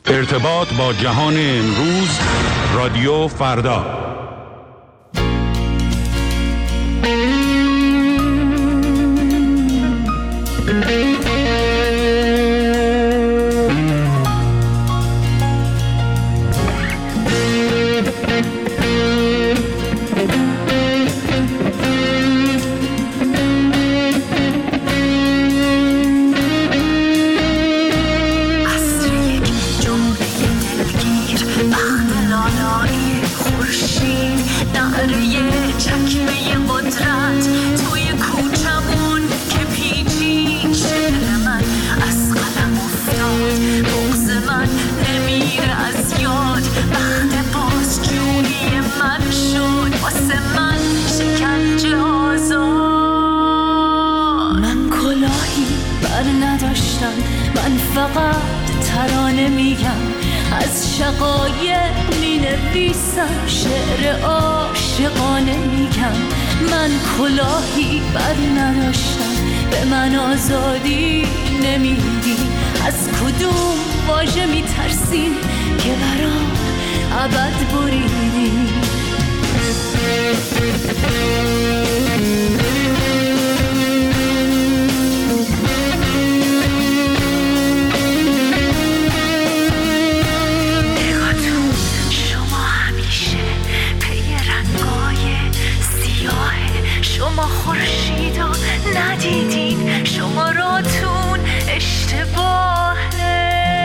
ارتباط با جهان امروز، رادیو فردا. من فقط ترانه میگم، از شقایق می نویسم، شعر عاشقانه میگم. من کلاهی بر نداشتم، به من آزادی نمیدی. از کدوم واژه میترسین که برام ابد بریدی؟ شما خورشیدو ندیدین، شما راتون اشتباهه.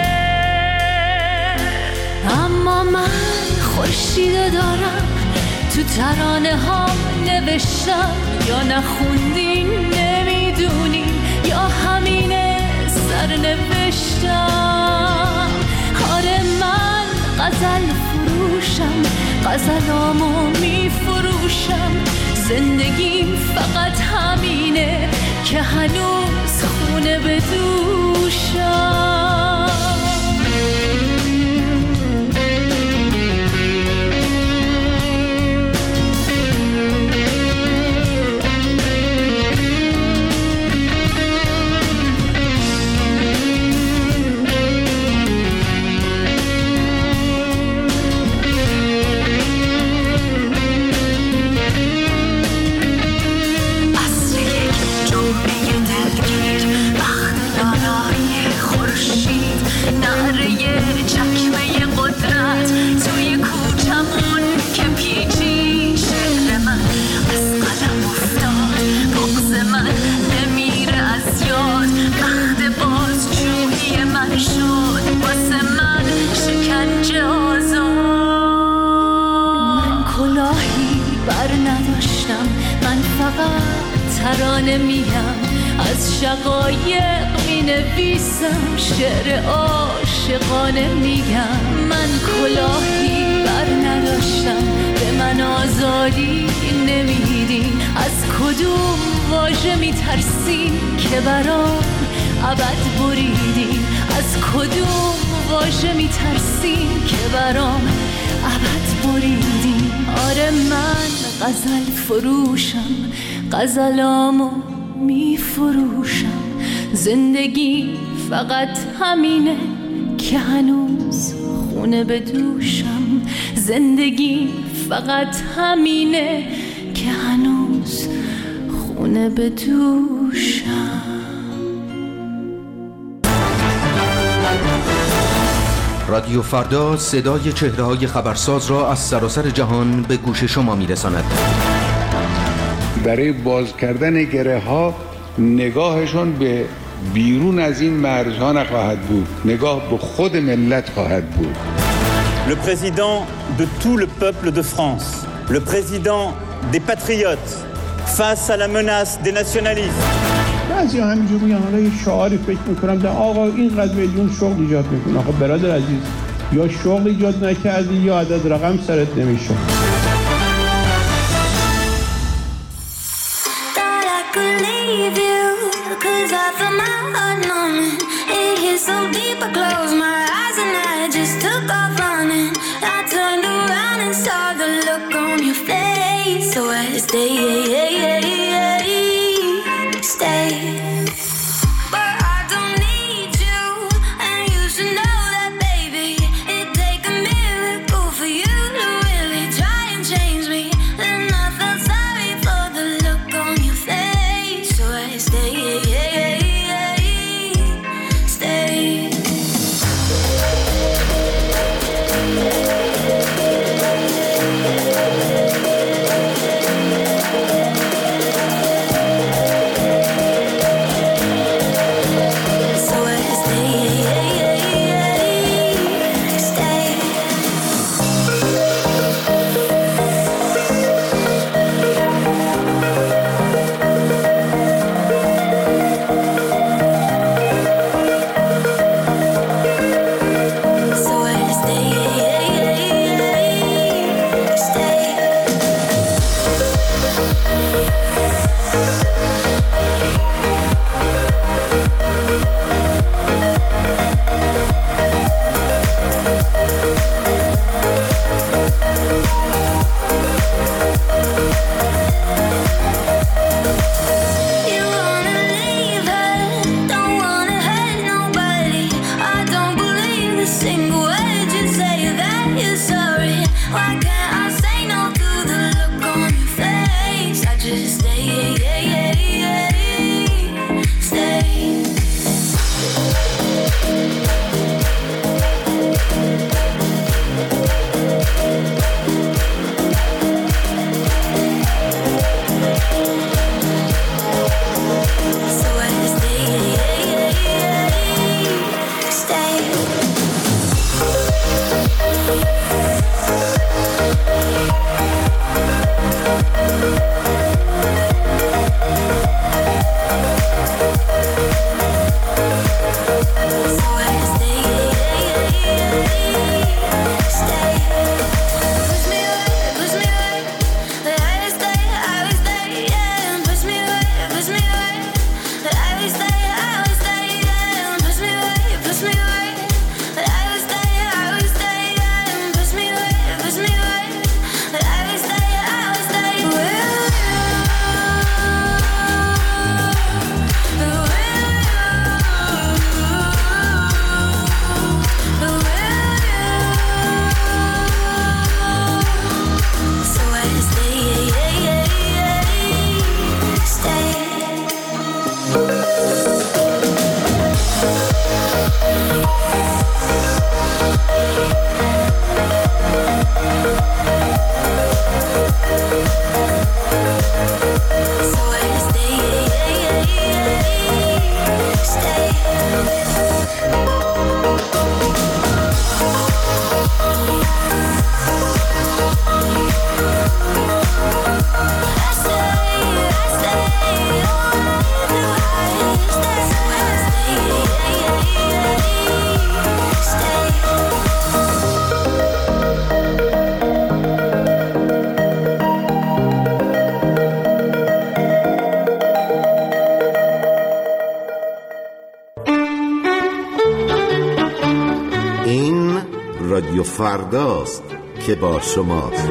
اما من خورشیدو دارم، تو ترانه ها نوشتم. یا نخوندین نمیدونین، یا همینه سرنوشتم. آره من غزل فروشم، غزلامو میفروشم. زندگیم فقط همینه که هنوز خونه به دوشم. ترانه میگم، از شقایق می نویسم، شعر عاشقانه میگم. من کلاهی بر نداشتم، به من آزادی نمیدین. از کدوم واژه میترسین که برام ابد بریدین؟ از کدوم واژه میترسین که برام ابد بریدین؟ آره من غزل فروشم، غزلامو میفروشم. زندگی فقط همینه که هنوز خونه به دوشم. زندگی فقط همینه که هنوز خونه به دوشم. رادیو فردا صدای چهره‌های خبرساز را از سراسر جهان به گوش شما میرساند. برای باز کردن گره ها نگاهشون به بیرون از این مرزها نخواهد بود، نگاه به خود ملت خواهد بود. Le président de tout le peuple de France, le président des patriotes face à la menace des nationalistes. بعضی همینجور میگن، حالا یه شعاری فکر میکنم در آقا اینقدر میلیون شغل ایجاد میکنه. آقا برادر عزیز، یا شغل ایجاد نکردی یا عدد رقم سرت نمیشه. But I don't need you, and you should know that, baby. رادیو فرداست که با شماست.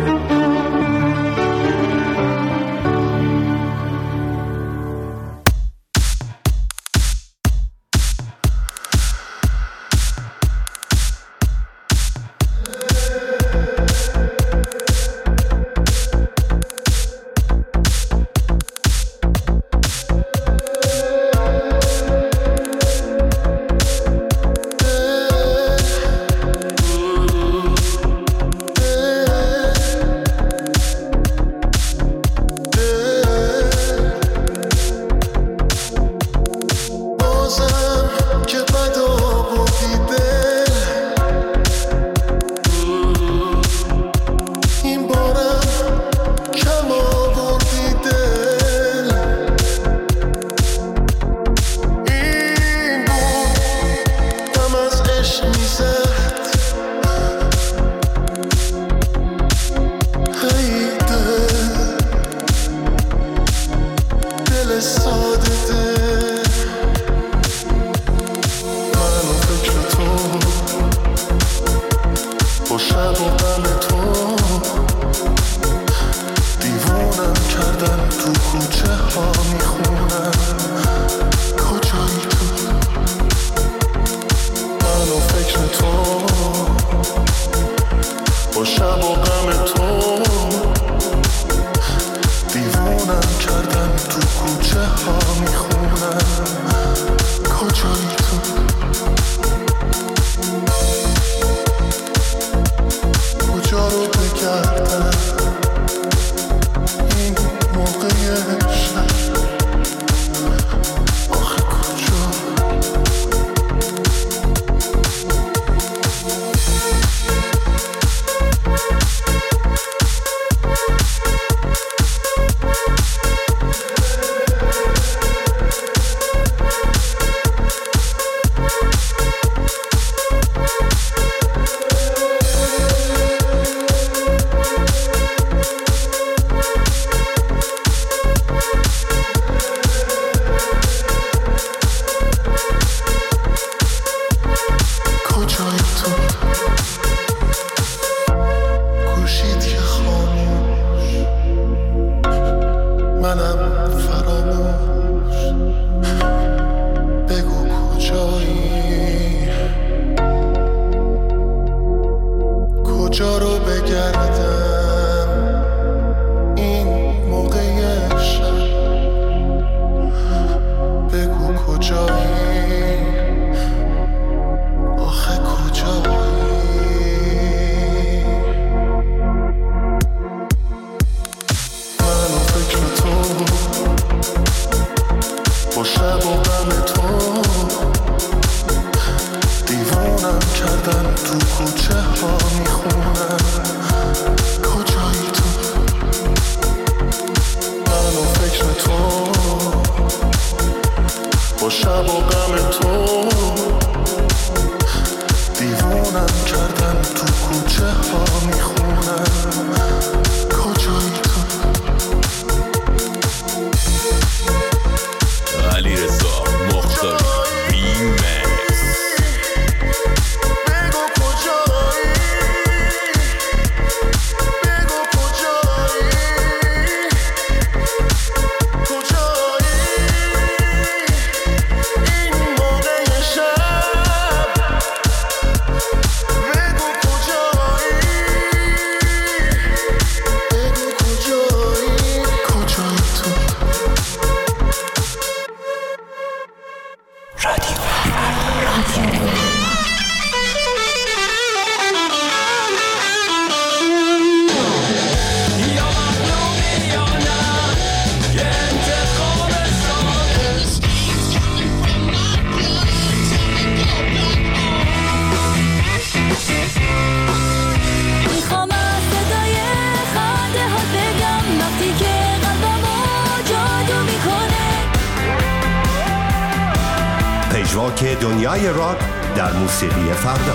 که دنیای راک در موسیقی فردا.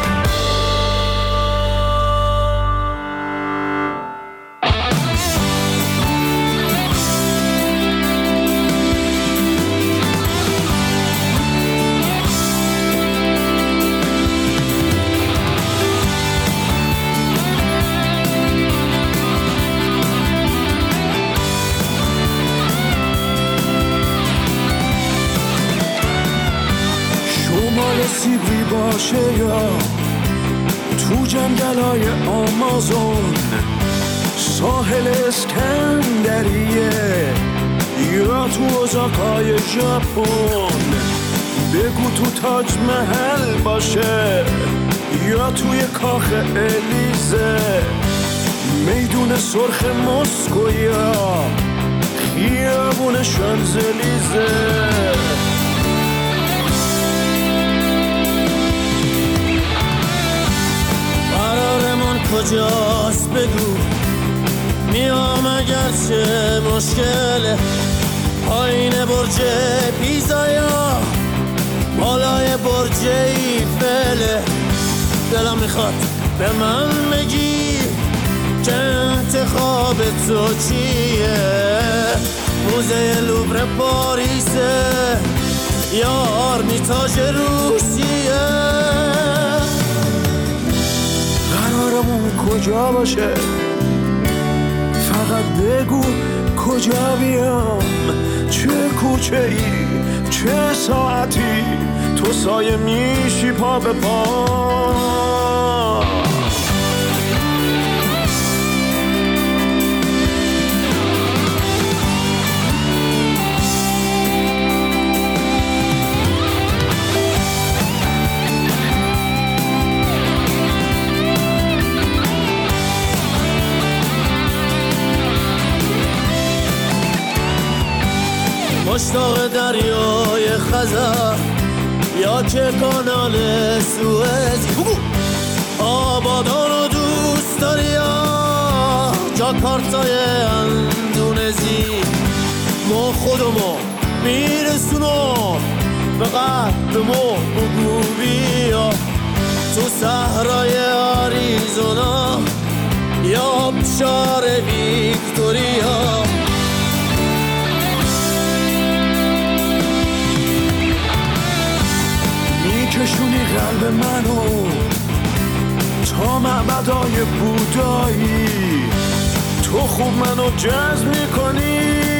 تو جنگلای آمازون، ساحل اسکندریه یا تو اوزاکای ژاپن. بگو تو تاج محل باشه یا توی کاخ الیزه، میدون سرخ مسکو یا خیابون شانزلیزه. قرارمون کجاست بگو، میام اگرچه مشکله، پایین برج پیزا یا بالای برج ایفله. دلم میخواد به من بگی که انتخاب تو چیه، موزه لوور پاریسه یا آرمیتاژ روسیه. قرارمون کجا باشه، فقط بگو کجا بیام، چه کوچه ای چه ساعتی، تو سایه میشی پا به پا. مشتاق دریای خزر یا که کانال سوئز، آبادان رو دوست داری یا جاکارتای اندونزی. ما خودمو میرسونم به قلبمو، بگو بیا تو صحرای آریزونا یا آبشار ویکتوریا. میکشونی قلب منو تا معبدای بودایی، تو خوب منو جذب میکنی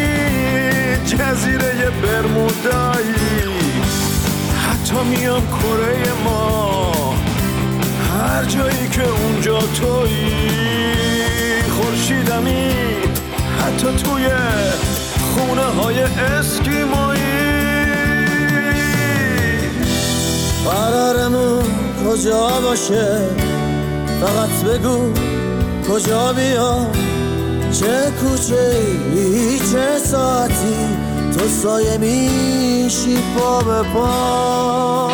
جزیره برمودایی. حتی میام کره ما، هر جایی که اونجا تویی. خورشیدمی حتی توی خونه های اسکیمایی. قرارمون کجا باشه، فقط بگو کجا بیام، چه کوچه ای چه ساعتی، تو سایه میشی پا به پا.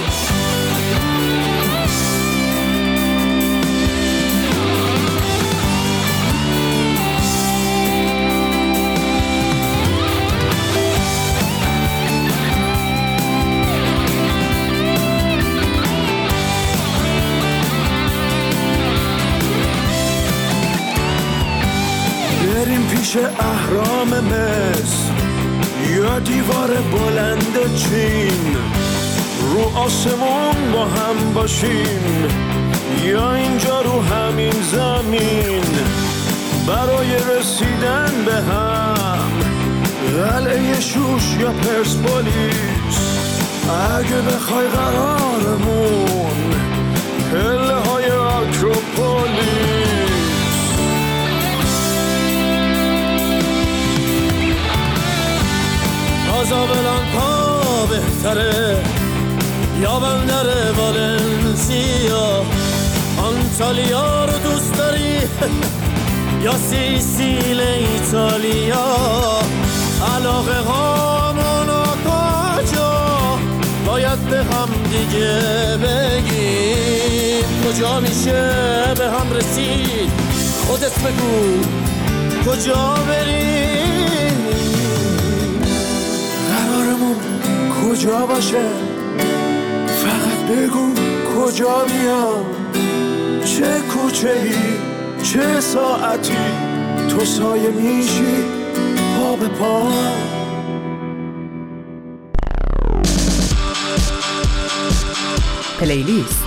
پیش اهرام مصر یا دیوار بلند چین، رو آسمون با هم باشیم یا اینجا رو همین زمین. برای رسیدن به هم قلعه شوش یا پرسپولیس، اگه بخوای قرارمون پله های آکروپولیس. کازابلانکا بهتره یا بندر والنسیا، آنتالیا رو دوست داری یا سیسیل ایتالیا. علاقه هامون کجا باید به هم دیگه بگیم، کجا میشه به هم رسید، خودت بگو کجا بریم. قرارمون کجا باشه، فقط بگو کجا بیام، چه کوچه‌ای چه ساعتی، تو سایه میشی پا به پا. پلیلیست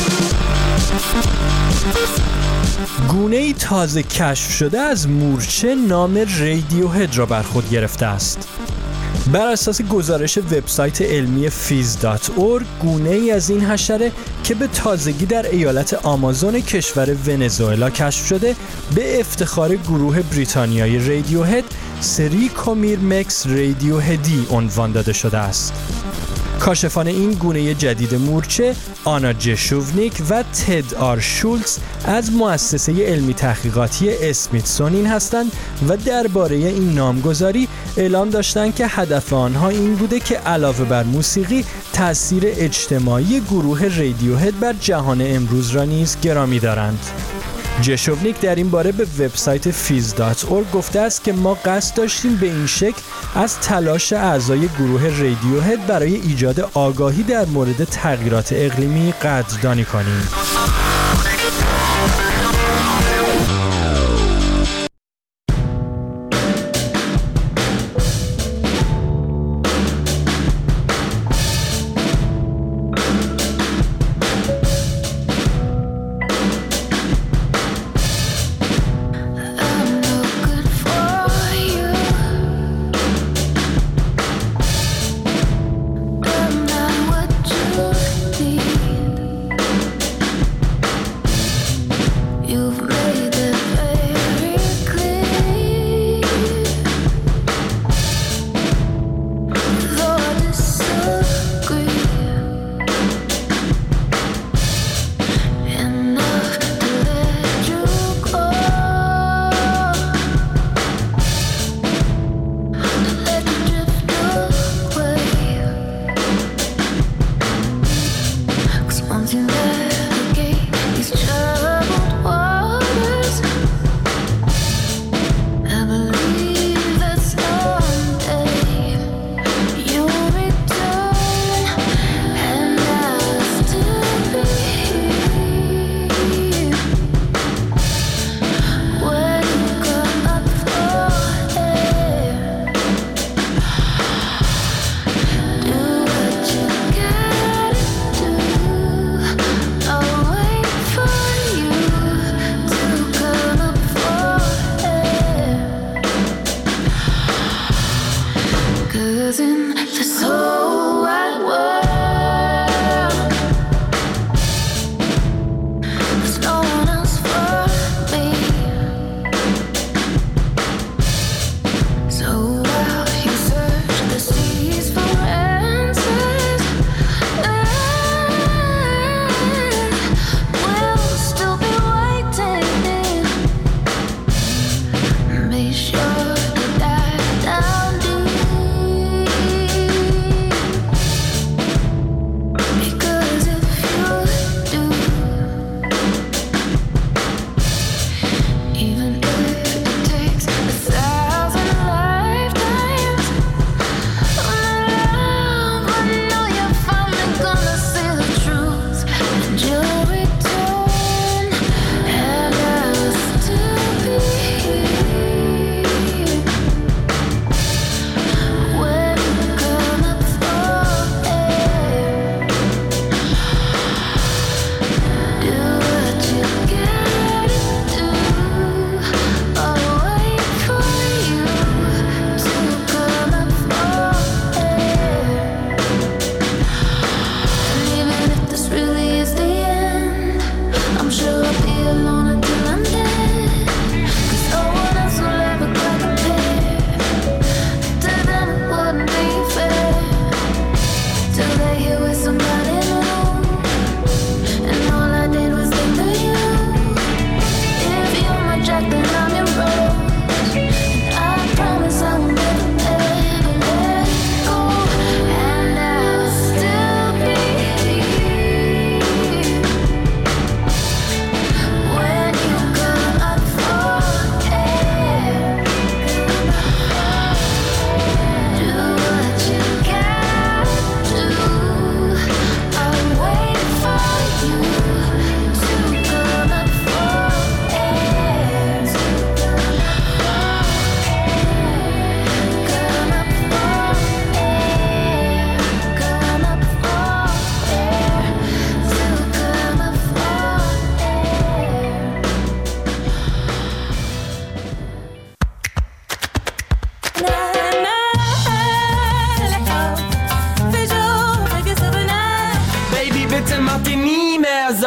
گونه‌ای تازه کشف شده از مورچه نام رادیوهد را بر خود گرفته است. بر اساس گزارش وبسایت علمی Phys.org گونه‌ای از این حشره که به تازگی در ایالت آمازون کشور ونزوئلا کشف شده به افتخار گروه بریتانیایی رادیوهد سریکومیرمکس رادیوهدی عنوان داده شده است. کاشفان این گونه جدید مورچه آنا جشوونیک و تد آر شولتز از مؤسسه علمی تحقیقاتی اسمیتسونین هستند و درباره این نامگذاری اعلام داشتند که هدف آنها این بوده که علاوه بر موسیقی تأثیر اجتماعی گروه رادیوهد بر جهان امروز را نیز گرامی دارند. جشوونیک در این باره به وبسایت Phys.org گفته است که ما قصد داشتیم به این شکل از تلاش اعضای گروه رادیوهد برای ایجاد آگاهی در مورد تغییرات اقلیمی قدردانی کنیم.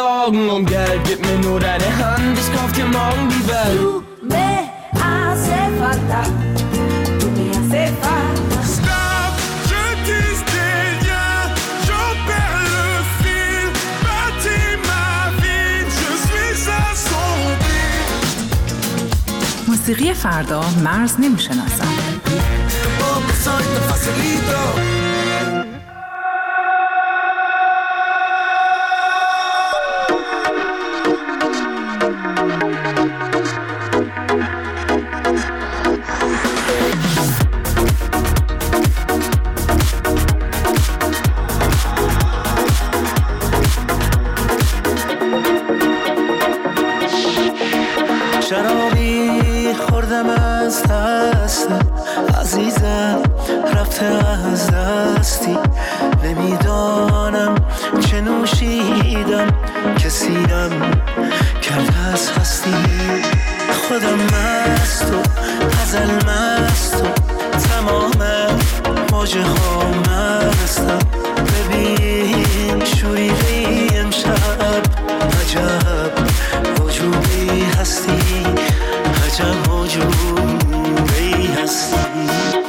morgen und Geld gibt mir nur deine Hand. Ich kauf dir morgen die Welt. Du me hace falta, tu me hace falta. Stop, je tisse des liens, j'en perds le fil. Bâtis ma vie, je suis assombri. موسیقی فردا مرز نمیشناسد. شرابی خوردم از دست عزیزم رفته از دستی نمیدانم چه نوشیدم که سینم کرده از هستی خودم مست و غزل مست و تمام موجه ها مستم ببین شوریده امشب عجب وجودی هستی عجب وجودی هستی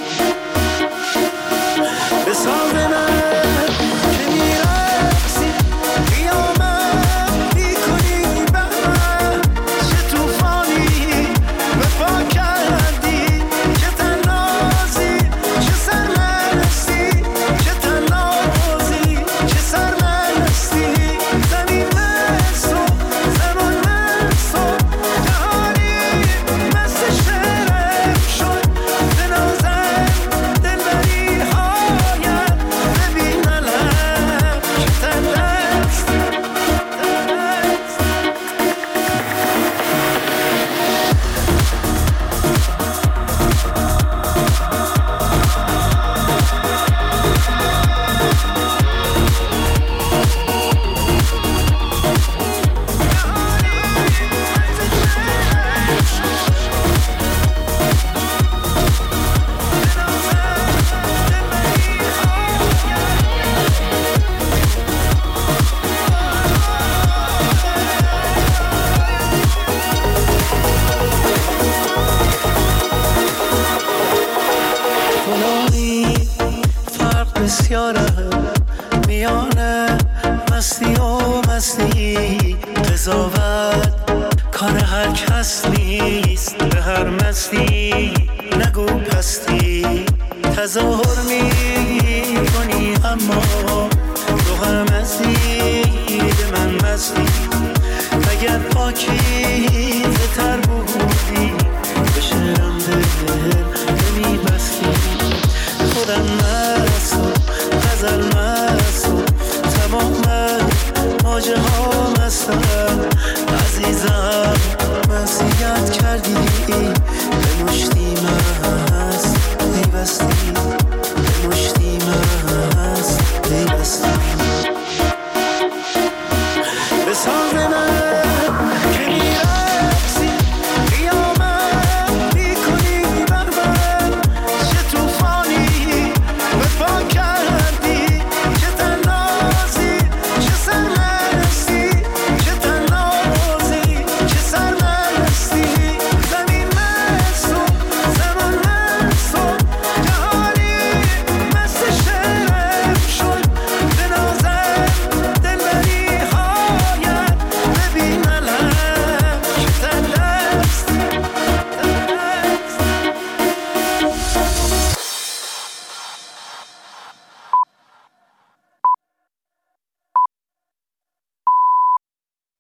به ساز من که میرقصی قیامت میکنی به من چه توفانی به پا کردی چه تنازی چه سرمستی چه تنازی چه سرمستی زمین مست و زمان مست و جهانی مست شعرم شد بنازم دلبری هایم ببین علم که تنست فلانی فرق بسیاره میانه مستی و مستی قضاوت کار هر کس نیست به هر مستی نگو پستی تظاهر می کنی اما تو هر مستی به من مستی اگر پاکیزه تر بودی به شعرم دل نمی بستی خودم مست و غزل مست و تمام موجه ها مستم عزیزم